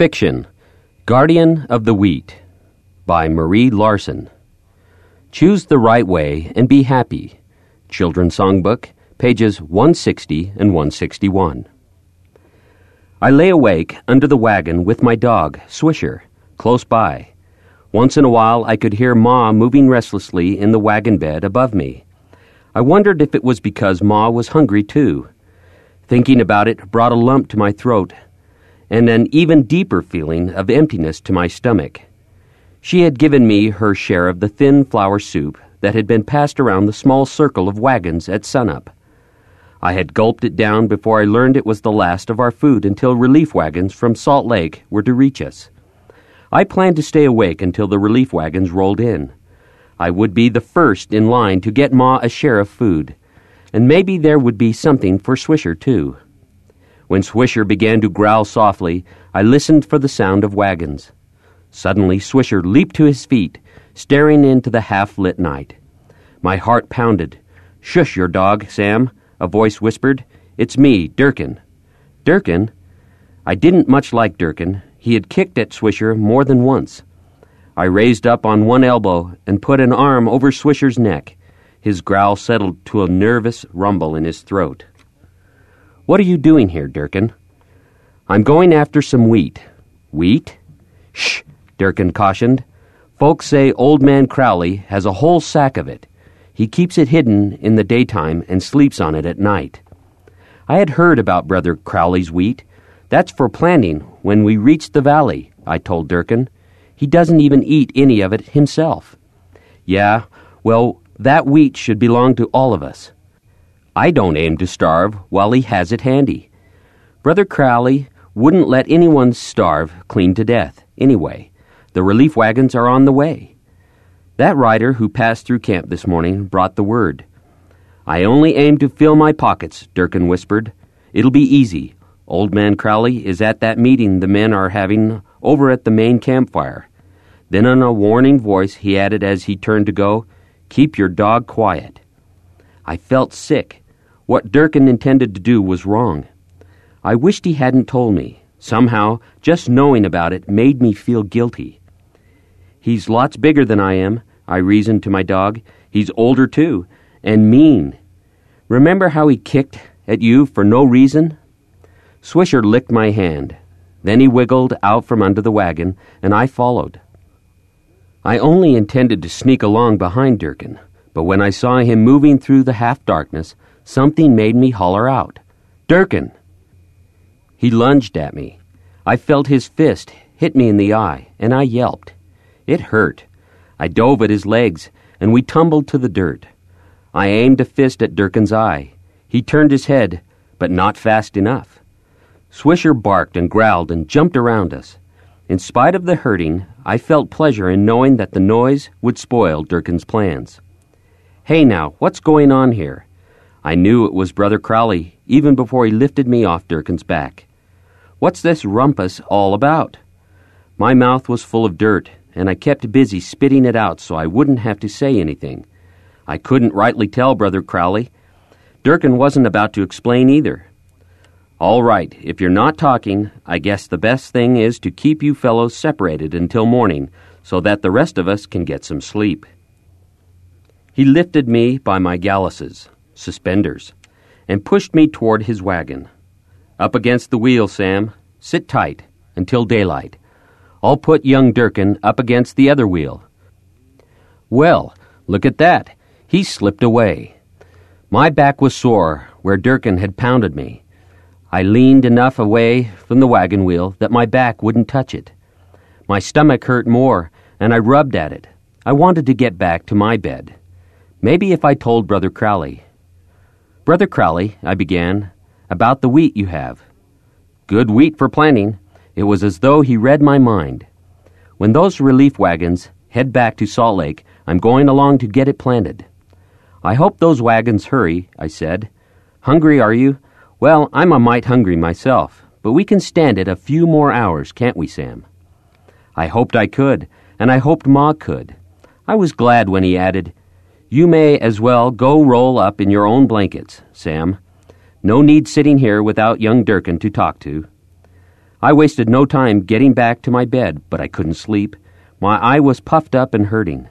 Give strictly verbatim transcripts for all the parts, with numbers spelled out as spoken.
Fiction, Guardian of the Wheat, by Marie Larson. Choose the right way and be happy. Children's Songbook, pages one sixty and one sixty-one. I lay awake under the wagon with my dog, Swisher, close by. Once in a while I could hear Ma moving restlessly in the wagon bed above me. I wondered if it was because Ma was hungry too. Thinking about it brought a lump to my throat and an even deeper feeling of emptiness to my stomach. She had given me her share of the thin flour soup that had been passed around the small circle of wagons at sunup. I had gulped it down before I learned it was the last of our food until relief wagons from Salt Lake were to reach us. I planned to stay awake until the relief wagons rolled in. I would be the first in line to get Ma a share of food, and maybe there would be something for Swisher, too. When Swisher began to growl softly, I listened for the sound of wagons. Suddenly, Swisher leaped to his feet, staring into the half-lit night. My heart pounded. "Shush your dog, Sam," a voice whispered. "It's me, Durkin." Durkin? I didn't much like Durkin. He had kicked at Swisher more than once. I raised up on one elbow and put an arm over Swisher's neck. His growl settled to a nervous rumble in his throat. "What are you doing here, Durkin?" "I'm going after some wheat." "Wheat?" "Shh," Durkin cautioned. "Folks say Old Man Crowley has a whole sack of it. He keeps it hidden in the daytime and sleeps on it at night." I had heard about Brother Crowley's wheat. "That's for planting when we reach the valley," I told Durkin. "He doesn't even eat any of it himself." "Yeah, well, that wheat should belong to all of us. I don't aim to starve while he has it handy. Brother Crowley wouldn't let anyone starve clean to death. Anyway, the relief wagons are on the way. That rider who passed through camp this morning brought the word." "I only aim to fill my pockets," Durkin whispered. "It'll be easy. Old Man Crowley is at that meeting the men are having over at the main campfire." Then in a warning voice he added as he turned to go, "Keep your dog quiet." I felt sick. What Durkin intended to do was wrong. I wished he hadn't told me. Somehow, just knowing about it made me feel guilty. "He's lots bigger than I am," I reasoned to my dog. "He's older, too, and mean. Remember how he kicked at you for no reason?" Swisher licked my hand. Then he wiggled out from under the wagon, and I followed. I only intended to sneak along behind Durkin, but when I saw him moving through the half-darkness, something made me holler out, "Durkin!" He lunged at me. I felt his fist hit me in the eye, and I yelped. It hurt. I dove at his legs, and we tumbled to the dirt. I aimed a fist at Durkin's eye. He turned his head, but not fast enough. Swisher barked and growled and jumped around us. In spite of the hurting, I felt pleasure in knowing that the noise would spoil Durkin's plans. "Hey now, what's going on here?" I knew it was Brother Crowley even before he lifted me off Durkin's back. "What's this rumpus all about?" My mouth was full of dirt, and I kept busy spitting it out so I wouldn't have to say anything. I couldn't rightly tell Brother Crowley. Durkin wasn't about to explain either. "All right, if you're not talking, I guess the best thing is to keep you fellows separated until morning so that the rest of us can get some sleep." He lifted me by my galluses, suspenders, and pushed me toward his wagon. "Up against the wheel, Sam. Sit tight until daylight. I'll put young Durkin up against the other wheel." Well, look at that. He slipped away. My back was sore where Durkin had pounded me. I leaned enough away from the wagon wheel that my back wouldn't touch it. My stomach hurt more, and I rubbed at it. I wanted to get back to my bed. Maybe if I told Brother Crowley. "Brother Crowley," I began, "about the wheat you have." "Good wheat for planting." It was as though he read my mind. "When those relief wagons head back to Salt Lake, I'm going along to get it planted." "I hope those wagons hurry," I said. "Hungry, are you? Well, I'm a mite hungry myself, but we can stand it a few more hours, can't we, Sam?" I hoped I could, and I hoped Ma could. I was glad when he added, "You may as well go roll up in your own blankets, Sam. No need sitting here without young Durkin to talk to." I wasted no time getting back to my bed, but I couldn't sleep. My eye was puffed up and hurting.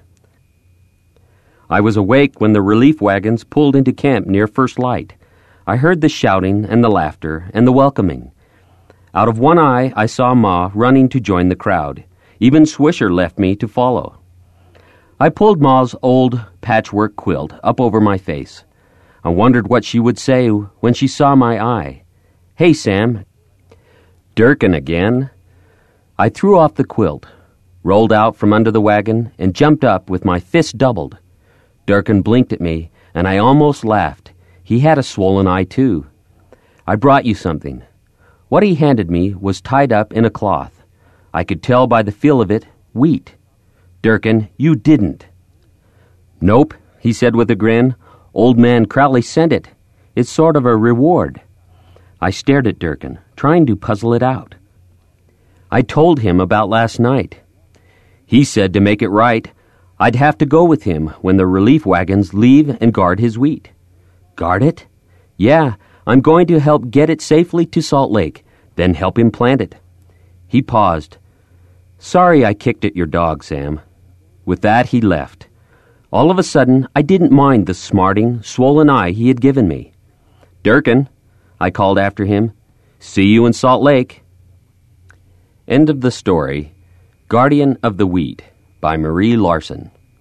I was awake when the relief wagons pulled into camp near First Light. I heard the shouting and the laughter and the welcoming. Out of one eye, I saw Ma running to join the crowd. Even Swisher left me to follow. I pulled Ma's old patchwork quilt up over my face. I wondered what she would say when she saw my eye. "Hey, Sam." "Durkin again." I threw off the quilt, rolled out from under the wagon, and jumped up with my fist doubled. Durkin blinked at me, and I almost laughed. He had a swollen eye, too. "I brought you something." What he handed me was tied up in a cloth. I could tell by the feel of it, wheat. "Durkin, you didn't." "Nope," he said with a grin. "Old man Crowley sent it. It's sort of a reward." I stared at Durkin, trying to puzzle it out. I told him about last night. He said to make it right, I'd have to go with him when the relief wagons leave and guard his wheat. Guard it? Yeah, I'm going to help get it safely to Salt Lake, then help him plant it. He paused. "Sorry I kicked at your dog, Sam." With that, he left. All of a sudden, I didn't mind the smarting, swollen eye he had given me. "Durkin," I called after him. "See you in Salt Lake." End of the story. Guardian of the Wheat by Marie Larson.